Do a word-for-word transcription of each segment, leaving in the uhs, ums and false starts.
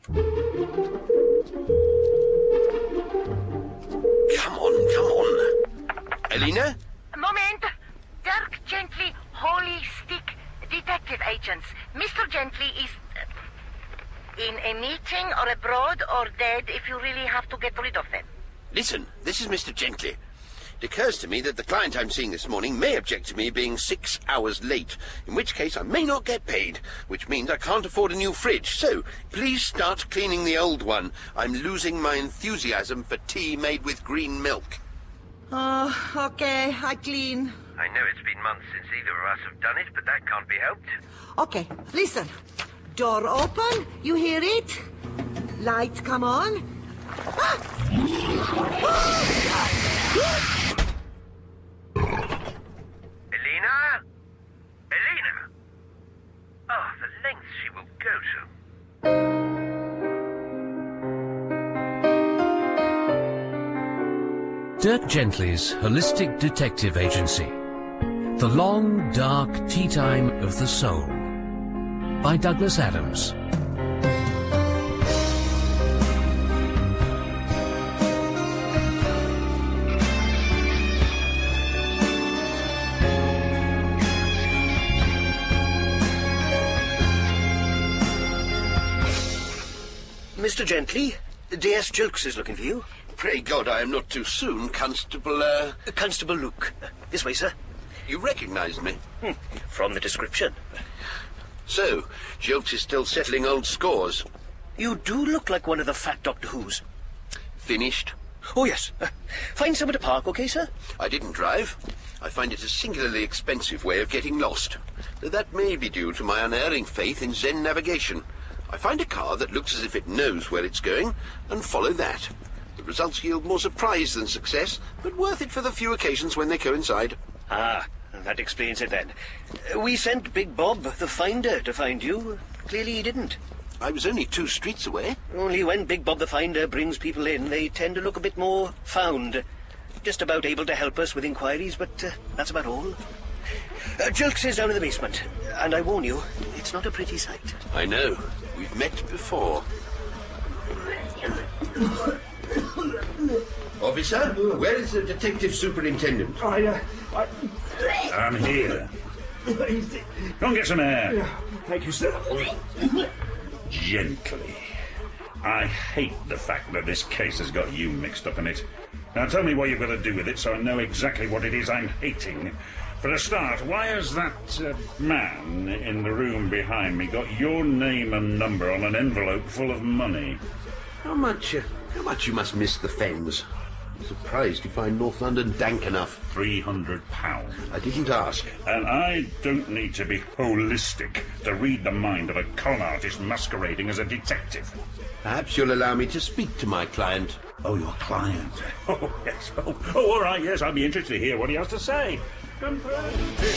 Come on, come on. Elena? Moment. Dirk Gently, Holy Stick Detective Agents. Mister Gently is uh, in a meeting or abroad or dead if you really have to get rid of them. Listen, this is Mister Gently. It occurs to me that the client I'm seeing this morning may object to me being six hours late, in which case I may not get paid, which means I can't afford a new fridge. So, please start cleaning the old one. I'm losing my enthusiasm for tea made with green milk. Oh, okay, I clean. I know it's been months since either of us have done it, but that can't be helped. Okay, listen. Door open, you hear it? Light come on. Ah! Elena? Elena? Oh, the lengths she will go to. Dirk Gently's Holistic Detective Agency. The Long, Dark Tea Time of the Soul. By Douglas Adams. Mister Gently, D S Jilks is looking for you. Pray God I am not too soon, Constable, uh... Constable Luke. This way, sir. You recognise me? Hmm. From the description. So, Jilks is still settling old scores. You do look like one of the fat Doctor Who's. Finished? Oh, yes. Uh, find somewhere to park, okay, sir? I didn't drive. I find it a singularly expensive way of getting lost. That may be due to my unerring faith in Zen navigation. I find a car that looks as if it knows where it's going, and follow that. The results yield more surprise than success, but worth it for the few occasions when they coincide. Ah, that explains it then. We sent Big Bob, the finder, to find you. Clearly he didn't. I was only two streets away. Only when Big Bob the finder brings people in, they tend to look a bit more found. Just about able to help us with inquiries, but uh, that's about all. Uh, Jilks is down in the basement, and I warn you, it's not a pretty sight. I know. We've met before. Officer, where is the detective superintendent? I, uh, I... I'm here. Go and get some air. Thank you, sir. Gently. I hate the fact that this case has got you mixed up in it. Now tell me what you've got to do with it so I know exactly what it is I'm hating. For a start, why has that uh, man in the room behind me got your name and number on an envelope full of money? How much, uh, how much you must miss the Fens? I'm surprised you find North London dank enough. Three hundred pounds. I didn't ask. And I don't need to be holistic to read the mind of a con artist masquerading as a detective. Perhaps you'll allow me to speak to my client. Oh, your client? Oh, yes. Oh, oh all right, yes, I'd be interested to hear what he has to say. Don't touch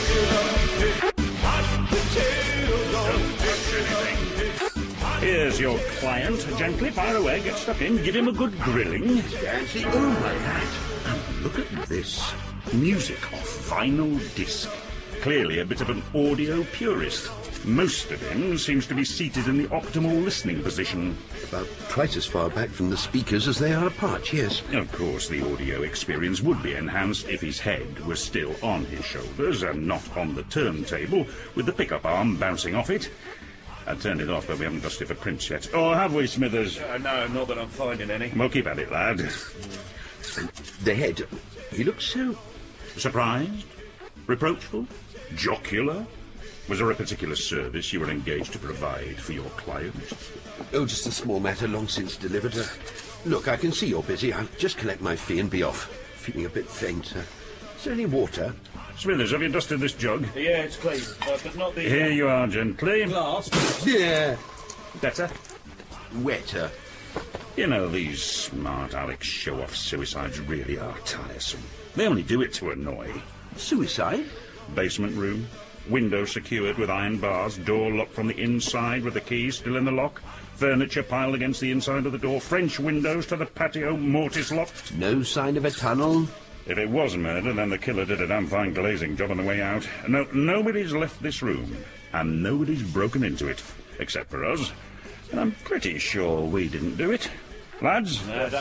anything. Here's your client. Gently fire away, get stuck in, give him a good grilling. Fancy, oh my hat. And look at this. Music off vinyl disc. Clearly a bit of an audio purist. Most of him seems to be seated in the optimal listening position. About twice as far back from the speakers as they are apart, yes. Of course, the audio experience would be enhanced if his head was still on his shoulders and not on the turntable, with the pickup arm bouncing off it. I turned it off, but we haven't dusted for prints yet. Oh, have we, Smithers? Uh, no, not that I'm finding any. Well, keep at it, lad. The head, he looks so... Surprised? Reproachful? Jocular? Was there a particular service you were engaged to provide for your client? Oh, just a small matter long since delivered. Uh, look, I can see you're busy. I'll just collect my fee and be off. Feeling a bit faint. Uh, is there any water? Smithers, have you dusted this jug? Yeah, it's clean, uh, but not the... Here you are, Gently. Glass. Yeah. Better? Wetter. You know, these smart Alex show-off suicides really are tiresome. They only do it to annoy. Suicide? Basement room. Window secured with iron bars, door locked from the inside with the key still in the lock, furniture piled against the inside of the door, French windows to the patio, mortise locked. No sign of a tunnel? If it was murder, then the killer did a damn fine glazing job on the way out. No, nobody's left this room, and nobody's broken into it, except for us. And I'm pretty sure we didn't do it. Lads?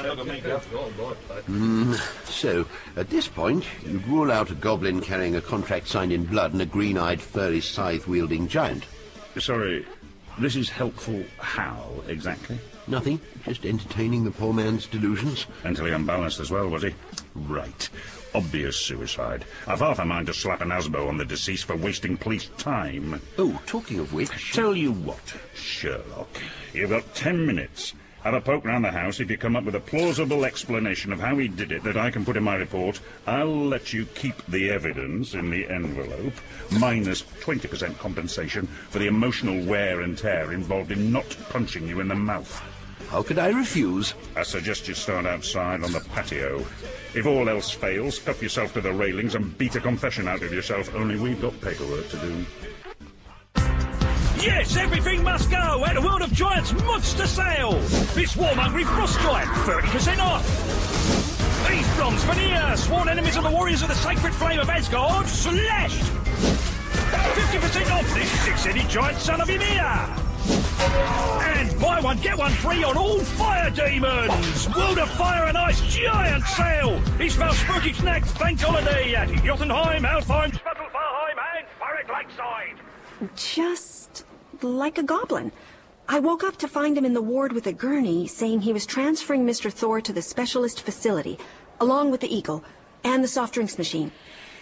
Mm, so, at this point, you'd rule out a goblin carrying a contract signed in blood and a green-eyed, furry, scythe-wielding giant. Sorry, this is helpful how, exactly? Nothing, just entertaining the poor man's delusions. Mentally unbalanced as well, was he? Right. Obvious suicide. I've half a mind to slap an asbo on the deceased for wasting police time. Oh, talking of which... Tell you what, Sherlock, you've got ten minutes. Have a poke round the house. If you come up with a plausible explanation of how he did it that I can put in my report, I'll let you keep the evidence in the envelope, minus twenty percent compensation for the emotional wear and tear involved in not punching you in the mouth. How could I refuse? I suggest you start outside on the patio. If all else fails, cuff yourself to the railings and beat a confession out of yourself, only we've got paperwork to do. Yes, everything must go at the World of Giants Monster Sale! This warmongering frost giant, thirty percent off! These bronze veneer, sworn enemies of the warriors of the sacred flame of Asgard, slashed! fifty percent off this six-headed giant son of Ymir! And buy one, get one free on all fire demons! World of Fire and Ice Giant Sale! It's Valspurgis next bank holiday at Jotunheim, Alfheim, Sputtelfarheim and Warwick Lakeside! Just like a goblin. I woke up to find him in the ward with a gurney, saying he was transferring Mister Thor to the specialist facility, along with the Eagle and the soft drinks machine.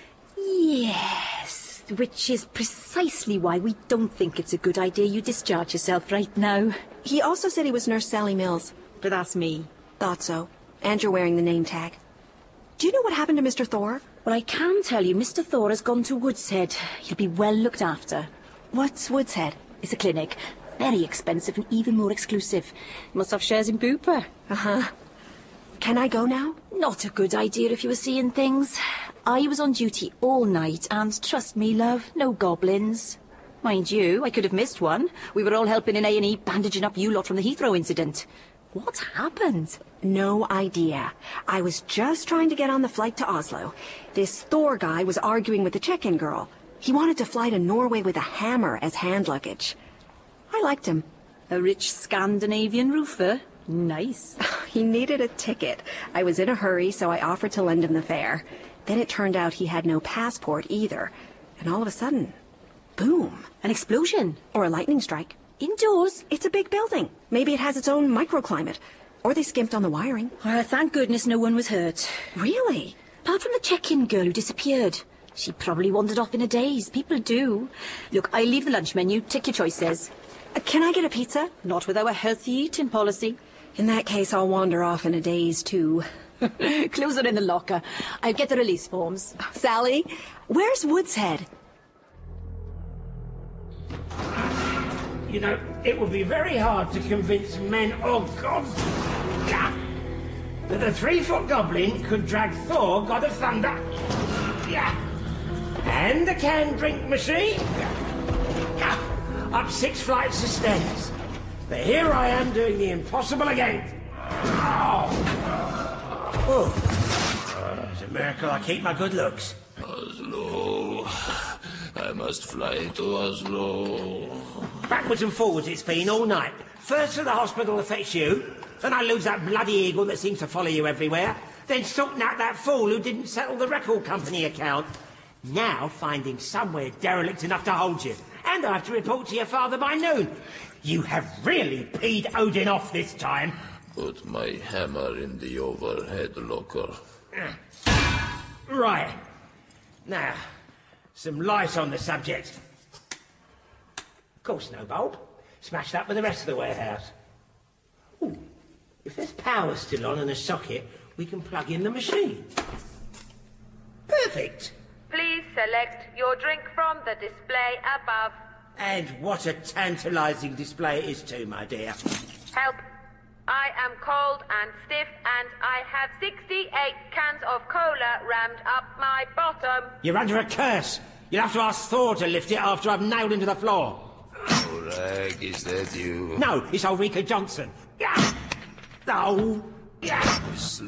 Yes, which is precisely why we don't think it's a good idea you discharge yourself right now. He also said he was Nurse Sally Mills. But that's me. Thought so. And you're wearing the name tag. Do you know what happened to Mister Thor? Well, I can tell you Mister Thor has gone to Woodshead. He'll be well looked after. What's Woodshead? It's a clinic. Very expensive and even more exclusive. You must have shares in Bupa. Uh-huh. Can I go now? Not a good idea if you were seeing things. I was on duty all night, and trust me, love, no goblins. Mind you, I could have missed one. We were all helping in A and E bandaging up you lot from the Heathrow incident. What happened? No idea. I was just trying to get on the flight to Oslo. This Thor guy was arguing with the check-in girl. He wanted to fly to Norway with a hammer as hand luggage. I liked him. A rich Scandinavian roofer? Nice. He needed a ticket. I was in a hurry, so I offered to lend him the fare. Then it turned out he had no passport either. And all of a sudden, boom. An explosion. Or a lightning strike. Indoors? It's a big building. Maybe it has its own microclimate. Or they skimped on the wiring. Well, thank goodness no one was hurt. Really? Apart from the check-in girl who disappeared. She probably wandered off in a daze. People do. Look, I leave the lunch menu. Take your choices. Uh, can I get a pizza? Not with our healthy eating policy. In that case, I'll wander off in a daze, too. Clothes are in the locker. I'll get the release forms. Sally, where's Woodshead? You know, it would be very hard to convince men or gods that the three-foot goblin could drag Thor, god of thunder, and the canned drink machine up six flights of stairs. But here I am doing the impossible again. Oh. It's a miracle I keep my good looks. Oslo. I must fly to Oslo. Backwards and forwards it's been all night. First to the hospital to fetch you, then I lose that bloody eagle that seems to follow you everywhere, then sorting out that fool who didn't settle the record company account. Now finding somewhere derelict enough to hold you. And I have to report to your father by noon. You have really peed Odin off this time. Put my hammer in the overhead locker. Right. Now, some light on the subject. Of course, no bulb. Smashed up with the rest of the warehouse. Ooh, if there's power still on and a socket, we can plug in the machine. Perfect. Please select your drink from the display above. And what a tantalising display it is too, my dear. Help. I am cold and stiff, and I have sixty-eight cans of cola rammed up my bottom. You're under a curse. You'll have to ask Thor to lift it after I've nailed him to the floor. Oh, Rag, is that you? No, it's Ulrika Johnson. Yeah. No. Yeah.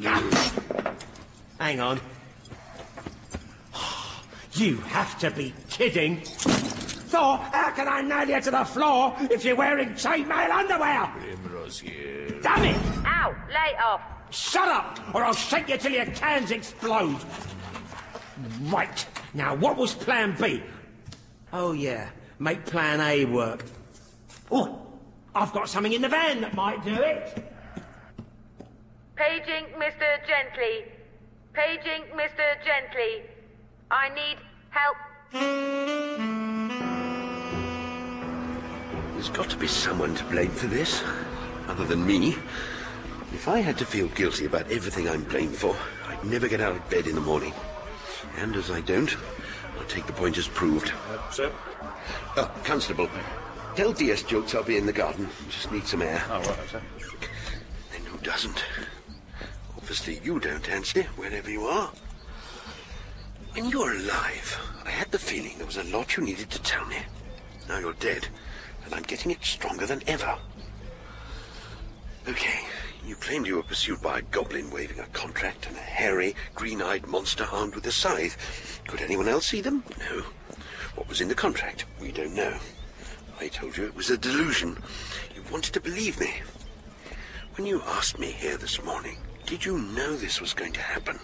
Hang on. You have to be kidding. Thor, how can I nail you to the floor if you're wearing chainmail underwear? Primrose here. Damn it! Ow, lay off. Shut up, or I'll shake you till your cans explode. Right, now what was plan B? Oh yeah, make plan A work. Oh, I've got something in the van that might do it. Paging Mister Gently. Paging Mister Gently. I need help. There's got to be someone to blame for this, other than me. If I had to feel guilty about everything I'm blamed for, I'd never get out of bed in the morning. And as I don't, I'll take the point as proved. Uh, sir? Oh, Constable, tell D S Jokes I'll be in the garden. Just need some air. Oh, right, sir. And who doesn't? Obviously you don't, Anstey, wherever you are. When you were alive, I had the feeling there was a lot you needed to tell me. Now you're dead, and I'm getting it stronger than ever. Okay, you claimed you were pursued by a goblin waving a contract and a hairy, green-eyed monster armed with a scythe. Could anyone else see them? No. What was in the contract? We don't know. I told you it was a delusion. You wanted to believe me. When you asked me here this morning, did you know this was going to happen?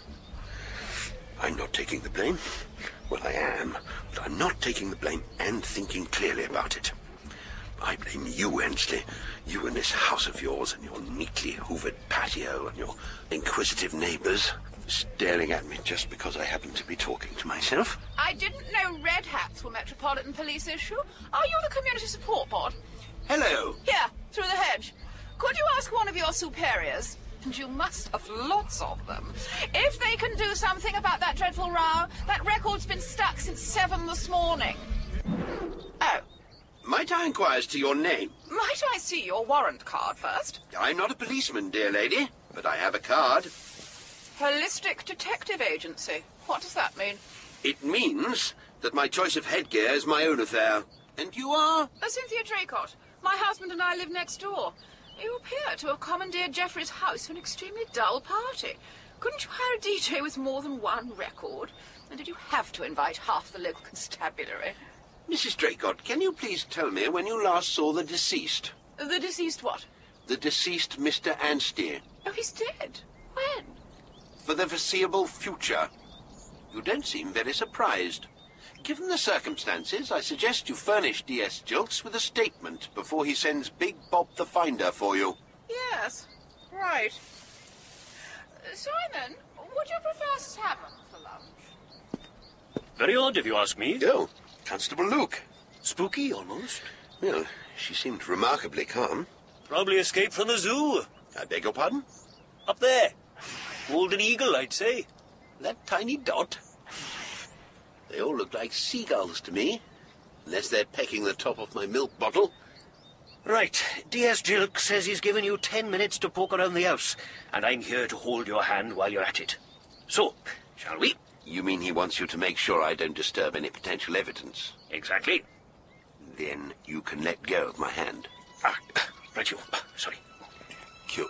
I'm not taking the blame. Well, I am, but I'm not taking the blame and thinking clearly about it. I blame you, Anstey. You and this house of yours and your neatly hoovered patio and your inquisitive neighbours staring at me just because I happen to be talking to myself. I didn't know Red Hats were Metropolitan Police issue. Are you the Community Support Board? Hello. Here, through the hedge. Could you ask one of your superiors, and you must have lots of them, if they can do something about that dreadful row? That record's been stuck since seven this morning. Oh. Might I inquire as to your name? Might I see your warrant card first? I'm not a policeman, dear lady, but I have a card. Holistic Detective Agency. What does that mean? It means that my choice of headgear is my own affair. And you are? Uh, Cynthia Draycott. My husband and I live next door. You appear to have commandeered Geoffrey's house for an extremely dull party. Couldn't you hire a D J with more than one record? And did you have to invite half the local constabulary? Missus Draycott, can you please tell me when you last saw the deceased? The deceased what? The deceased Mister Anstey. Oh, he's dead. When? For the foreseeable future. You don't seem very surprised. Given the circumstances, I suggest you furnish D S Jilks with a statement before he sends Big Bob the Finder for you. Yes, right. Simon, would you prefer salmon for lunch? Very odd, if you ask me. Oh, Constable Luke. Spooky, almost. Well, she seemed remarkably calm. Probably escaped from the zoo. I beg your pardon? Up there. Golden eagle, I'd say. That tiny dot? They all look like seagulls to me. Unless they're pecking the top off my milk bottle. Right. D S Jilk says he's given you ten minutes to poke around the house, and I'm here to hold your hand while you're at it. So, shall we? You mean he wants you to make sure I don't disturb any potential evidence? Exactly. Then you can let go of my hand. Ah, right you. Sorry. Cute.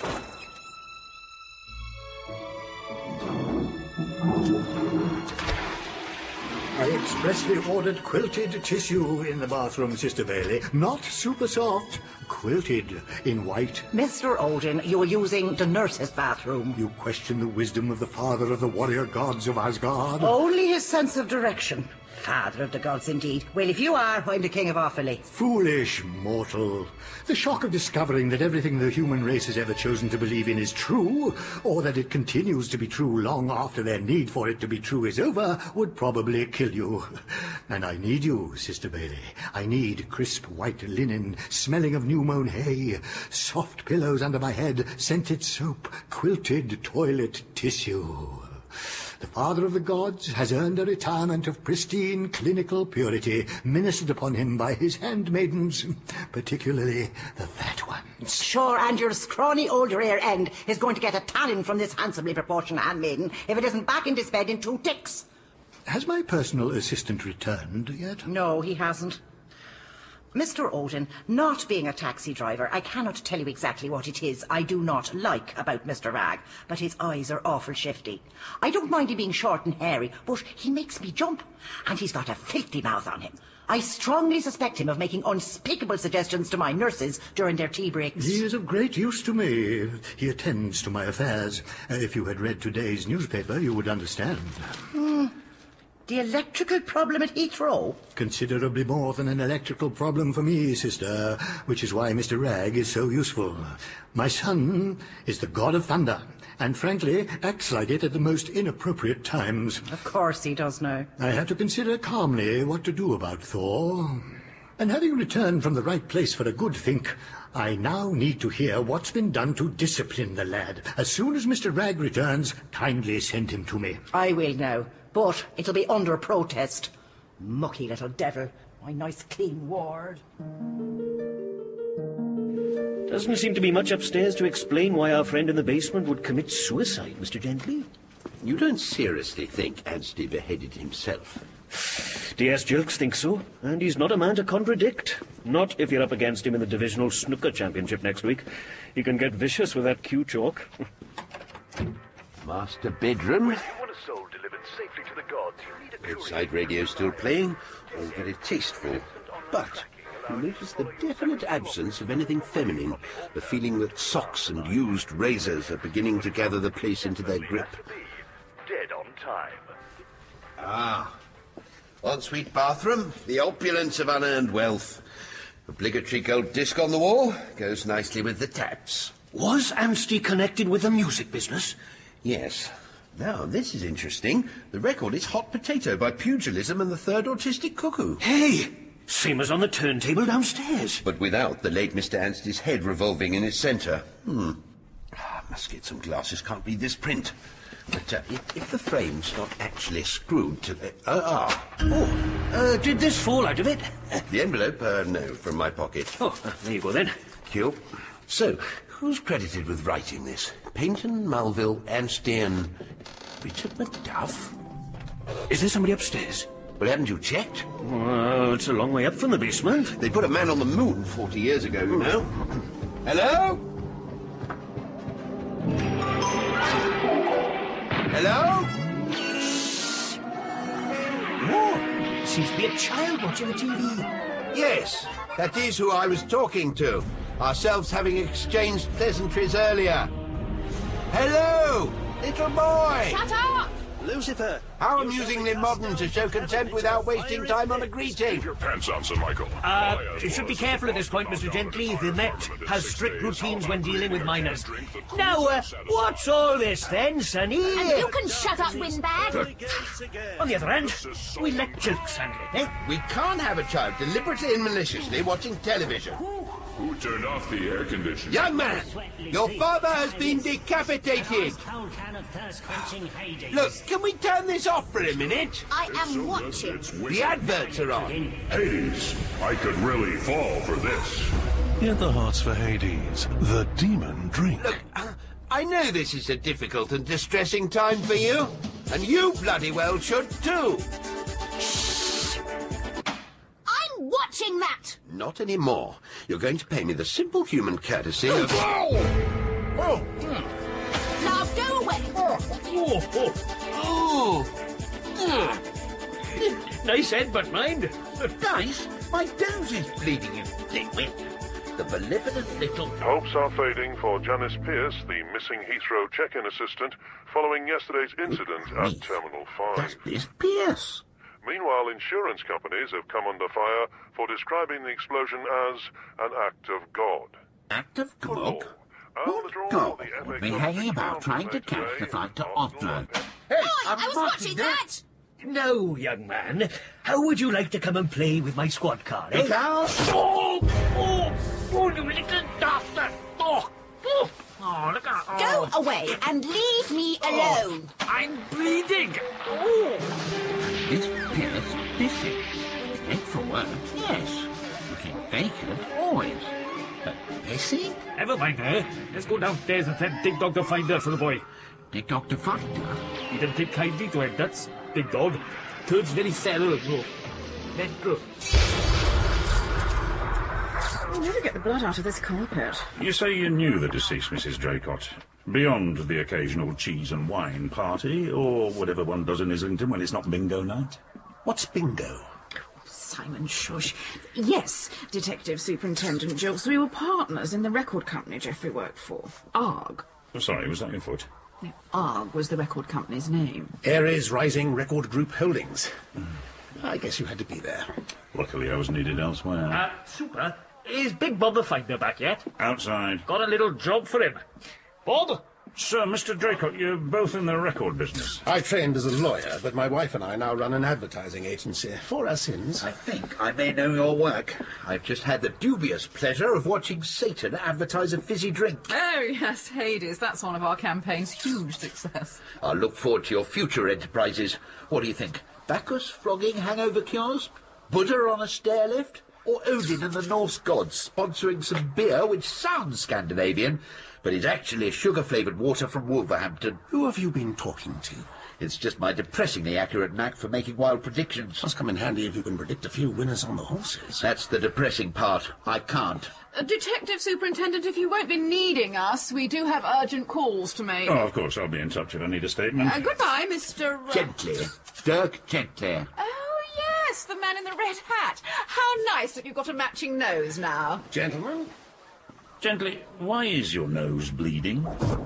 I expressly ordered quilted tissue in the bathroom, Sister Bailey. Not super soft, quilted in white. Mister Odin, you're using the nurse's bathroom. You question the wisdom of the father of the warrior gods of Asgard? Only his sense of direction. Father of the gods, indeed. Well, if you are, I'm the king of Offaly. Foolish mortal. The shock of discovering that everything the human race has ever chosen to believe in is true, or that it continues to be true long after their need for it to be true is over, would probably kill you. And I need you, Sister Bailey. I need crisp white linen, smelling of new-mown hay, soft pillows under my head, scented soap, quilted toilet tissue. The father of the gods has earned a retirement of pristine clinical purity, ministered upon him by his handmaidens, particularly the fat ones. Sure, and your scrawny old rear end is going to get a tannin from this handsomely proportioned handmaiden if it isn't back in this bed in two ticks. Has my personal assistant returned yet? No, he hasn't. Mister Odin, not being a taxi driver, I cannot tell you exactly what it is I do not like about Mister Rag, but his eyes are awful shifty. I don't mind him being short and hairy, but he makes me jump, and he's got a filthy mouth on him. I strongly suspect him of making unspeakable suggestions to my nurses during their tea breaks. He is of great use to me. He attends to my affairs. Uh, if you had read today's newspaper, you would understand. Hmm. The electrical problem at Heathrow? Considerably more than an electrical problem for me, sister, which is why Mister Ragg is so useful. My son is the god of thunder, and frankly, acts like it at the most inappropriate times. Of course he does now. I have to consider calmly what to do about Thor. And having returned from the right place for a good think, I now need to hear what's been done to discipline the lad. As soon as Mister Ragg returns, kindly send him to me. I will now, but it'll be under protest. Mucky little devil. My nice clean ward. Doesn't seem to be much upstairs to explain why our friend in the basement would commit suicide, Mister Gently. You don't seriously think Anstey beheaded himself? D S Jilks thinks so, and he's not a man to contradict. Not if you're up against him in the divisional snooker championship next week. He can get vicious with that cue chalk. Master bedroom. When you want a soul delivered safely to the gods, you need a courier. Bedside radio still playing, all very tasteful. But you notice the definite absence of anything feminine, the feeling that socks and used razors are beginning to gather the place into their grip. Dead on time. Ah. Ensuite bathroom, the opulence of unearned wealth. Obligatory gold disc on the wall, goes nicely with the taps. Was Anstey connected with the music business? Yes. Now, this is interesting. The record is Hot Potato by Pugilism and the Third Autistic Cuckoo. Hey! Same as on the turntable downstairs. But without the late Mister Anstey's head revolving in his centre. Hmm. Ah, must get some glasses, can't read this print. But uh, if, if the frame's not actually screwed to the... Uh, ah. Oh, uh, did this fall out of it? The envelope? Uh, no, from my pocket. Oh, uh, there you go then. Q. So, who's credited with writing this? Paynton, Mulville, Anstey and... Richard Macduff? Is there somebody upstairs? Well, haven't you checked? Well, it's a long way up from the basement. They put a man on the moon forty years ago, you know. Hello? Hello? Oh, seems to be a child watching the T V. Yes, that is who I was talking to. Ourselves having exchanged pleasantries earlier. Hello, little boy! Shut up! Lucifer! How amusingly modern to show contempt without wasting time on a greeting. Keep your pants on, Sir Michael. Uh, you should be careful at this point, Mister Gently. The Met has strict routines when dealing with minors. Now, uh, what's all this then, Sonny? And you can shut up, windbag! On the other hand, we let Jilks handle it, eh? We can't have a child deliberately and maliciously watching television. Who turned off the air conditioner? Young man, your father has been decapitated. Look, can we turn this off for a minute? I am watching. The adverts are on. Hades, I could really fall for this. Get the hearts for Hades, the demon drink. Look, uh, I know this is a difficult and distressing time for you, and you bloody well should too. I'm watching that! Not anymore. You're going to pay me the simple human courtesy of... Oh. Now go away! Oh, oh. Oh. Nice head, but mind. Nice? My nose is bleeding, you dickwit. The benevolent little... Hopes are fading for Janice Pierce, the missing Heathrow check-in assistant, following yesterday's incident at Terminal five. That's Miss Pierce. Meanwhile, insurance companies have come under fire for describing the explosion as an act of God. Act of God? What God would be hanging about trying to catch the flight to Oslo? Hey, I was watching that! No, young man. How would you like to come and play with my squad car, eh? Oh, oh, oh, you little dastard! Oh, oh, oh look at oh. Go away and leave me alone. Oh, I'm bleeding. Oh. Miss Pierce, busy. Fit for work, yes. Looking vacant, always. But busy? Never mind her. Let's go downstairs and send Dig Dog to find her for the boy. Dig Dog to find her? He didn't take kindly to it, that's Big Dog. Kid's very feral, bro. Mental. I'll never get the blood out of this carpet. You say you knew the deceased Missus Draycott, beyond the occasional cheese and wine party, or whatever one does in Islington when it's not bingo night? What's bingo? Simon, shush. Yes, Detective Superintendent Jilks, we were partners in the record company Geoffrey worked for. Arg. Oh, sorry, was that your foot? No, Arg was the record company's name. Ares Rising Record Group Holdings. I guess you had to be there. Luckily I was needed elsewhere. Uh, Super, is Big Bob the Fighter back yet? Outside. Got a little job for him. Bob? Sir, Mister Draycott, you're both in the record business. I trained as a lawyer, but my wife and I now run an advertising agency. For our sins. I think I may know your work. I've just had the dubious pleasure of watching Satan advertise a fizzy drink. Oh, yes, Hades. That's one of our campaign's huge success. I'll look forward to your future enterprises. What do you think? Bacchus flogging hangover cures? Buddha on a stair lift? Or Odin and the Norse gods sponsoring some beer which sounds Scandinavian, but is actually sugar-flavoured water from Wolverhampton? Who have you been talking to? It's just my depressingly accurate knack for making wild predictions. Must come in handy if you can predict a few winners on the horses. That's the depressing part. I can't. Uh, Detective Superintendent, if you won't be needing us, we do have urgent calls to make. Oh, of course, I'll be in touch if I need a statement. Uh, goodbye, Mister Uh... Gently. Dirk Gently. Oh, yes, the man in the red hat. How nice that you've got a matching nose now. Gentlemen? Gently, why is your nose bleeding?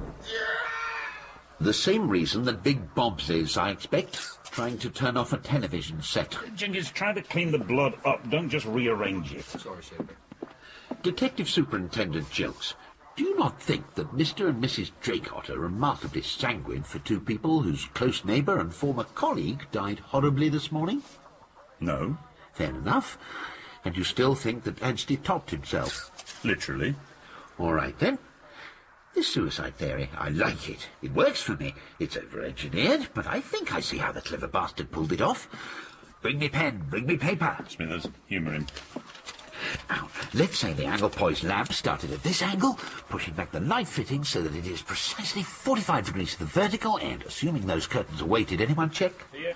The same reason that Big Bob's is, I expect. Trying to turn off a television set. Jenkins, try to clean the blood up. Don't just rearrange it. Sorry, sir. Detective Superintendent Jilks, do you not think that Mister and Missus Draycott are remarkably sanguine for two people whose close neighbour and former colleague died horribly this morning? No. Fair enough. And you still think that Anstey topped himself? Literally. All right, then. This suicide theory, I like it. It works for me. It's over-engineered, but I think I see how the clever bastard pulled it off. Bring me pen, bring me paper. Smithers, humour him. Now, let's say the angle-poised lamp started at this angle, pushing back the light fitting so that it is precisely forty-five degrees to the vertical, and assuming those curtains are weighted, anyone check? Yeah.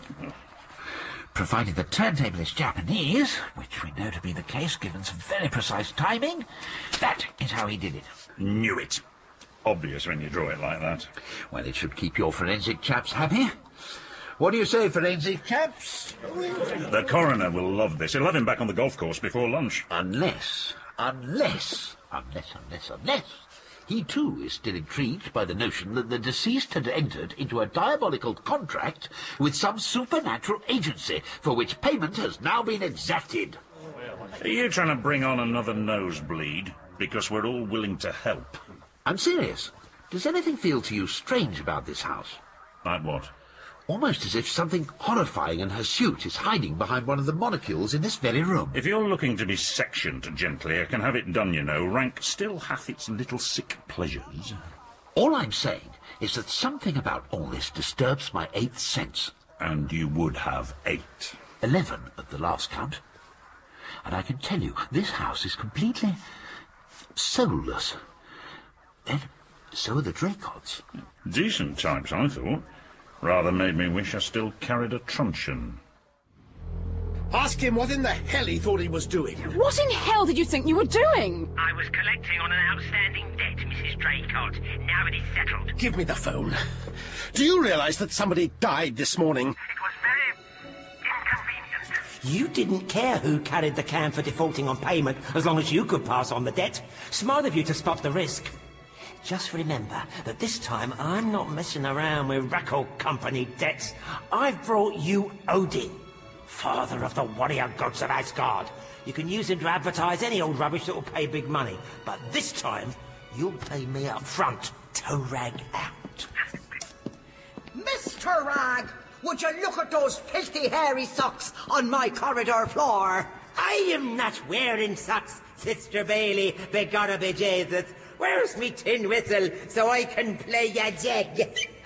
Provided the turntable is Japanese, which we know to be the case given some very precise timing, that is how he did it. Knew it. Obvious when you draw it like that. Well, it should keep your forensic chaps happy. What do you say, forensic chaps? The coroner will love this. He'll have him back on the golf course before lunch. Unless, unless, unless, unless, unless, he too is still intrigued by the notion that the deceased had entered into a diabolical contract with some supernatural agency for which payment has now been exacted. Are you trying to bring on another nosebleed? Because we're all willing to help. I'm serious. Does anything feel to you strange about this house? Like what? Almost as if something horrifying and hirsute is hiding behind one of the monocules in this very room. If you're looking to be sectioned gently, I can have it done, you know. Rank still hath its little sick pleasures. All I'm saying is that something about all this disturbs my eighth sense. And you would have eight. Eleven at the last count. And I can tell you, this house is completely soulless. Then, so are the Draycotts. Decent types, I thought. Rather made me wish I still carried a truncheon. Ask him what in the hell he thought he was doing. What in hell did you think you were doing? I was collecting on an outstanding debt, Missus Draycott. Now it is settled. Give me the phone. Do you realise that somebody died this morning? It was very inconvenient. You didn't care who carried the can for defaulting on payment, as long as you could pass on the debt. Smart of you to spot the risk. Just remember that this time I'm not messing around with record company debts. I've brought you Odin, father of the warrior gods of Asgard. You can use him to advertise any old rubbish that will pay big money. But this time, you'll pay me up front to rag out. Mister Rag, would you look at those filthy hairy socks on my corridor floor? I am not wearing socks, Sister Bailey, begotta be Jesus. Where's me tin whistle so I can play ya jig?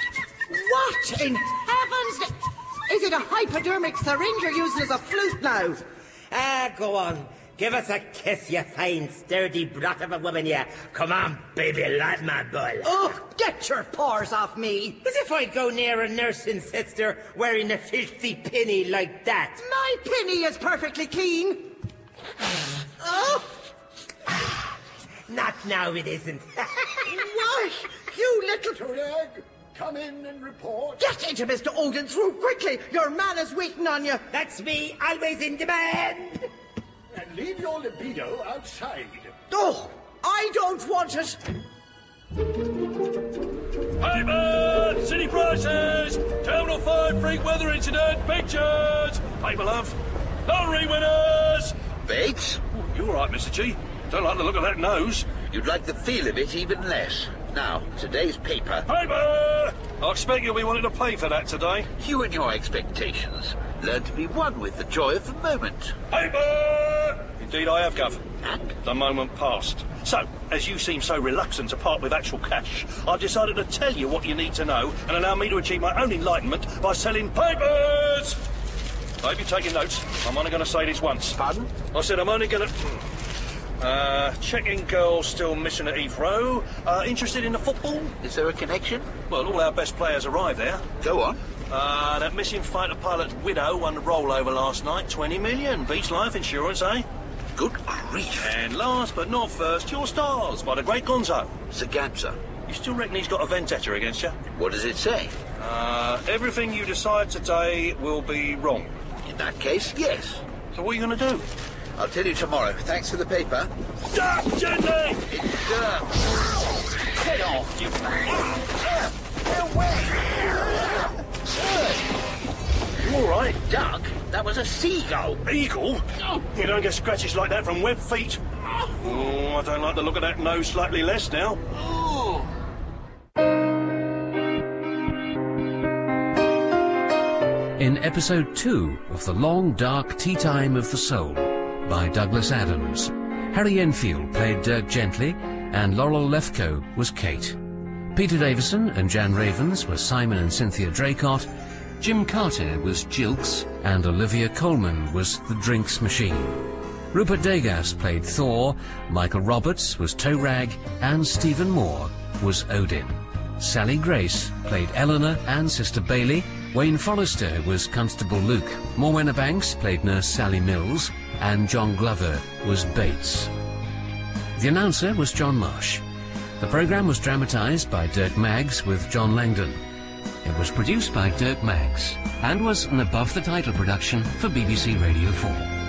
What in heaven's... Is it a hypodermic syringe you're using as a flute now? Ah, go on. Give us a kiss, you fine, sturdy brat of a woman, you. Come on, baby, light my bull. Oh, get your paws off me. As if I'd go near a nursing sister wearing a filthy pinny like that. My pinny is perfectly clean. Oh! Not now, it isn't. Why, you little... Rag, come in and report? Get into Mister Odin's room quickly! Your man is waiting on you! That's me, always in demand! And leave your libido outside. Oh, I don't want it! Paper! City prices! Terminal five freak weather incident pictures! Paper, love. Lottery winners! Bates? Oh, you all right, Mister G? Don't like the look of that nose. You'd like the feel of it even less. Now, today's paper. Paper! I expect you'll be wanting to pay for that today. You and your expectations. Learn to be one with the joy of the moment. Paper! Indeed I have, Gov. And? The moment passed. So, as you seem so reluctant to part with actual cash, I've decided to tell you what you need to know and allow me to achieve my own enlightenment by selling papers! I hope you're taking notes. I'm only going to say this once. Pardon? I said I'm only going to... Uh, checking girl still missing at Heathrow. Uh, interested in the football? Is there a connection? Well, all our best players arrived there. Go on. Uh, that missing fighter pilot's widow won the rollover last night. twenty million. Beats life insurance, eh? Good grief. And last but not first, your stars by the great Gonzo. Zaganza. You still reckon he's got a vendetta against you? What does it say? Uh, everything you decide today will be wrong. In that case, yes. So what are you going to do? I'll tell you tomorrow. Thanks for the paper. Duck, gently! It's, uh... Head off, you... No way! You all right? Duck? That was a seagull. Eagle? You don't get scratches like that from web feet. Oh, I don't like the look of that nose slightly less now. In episode two of The Long Dark Tea Time of the Soul by Douglas Adams, Harry Enfield played Dirk Gently and Laurel Lefkoe was Kate. Peter Davison and Jan Ravens were Simon and Cynthia Draycott, Jim Carter was Jilks, and Olivia Colman was the Drinks Machine. Rupert Degas played Thor, Michael Roberts was Toe Rag, and Stephen Moore was Odin. Sally Grace played Eleanor and Sister Bailey, Wayne Forrester was Constable Luke, Morwenna Banks played Nurse Sally Mills, and John Glover was Bates. The announcer was John Marsh. The programme was dramatised by Dirk Maggs with John Langdon. It was produced by Dirk Maggs and was an above-the-title production for B B C Radio four.